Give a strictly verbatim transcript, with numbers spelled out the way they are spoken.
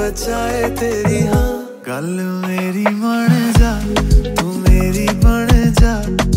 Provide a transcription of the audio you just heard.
बचाए तेरी हाँ। गल मेरी मन जा, तू मेरी बन जा।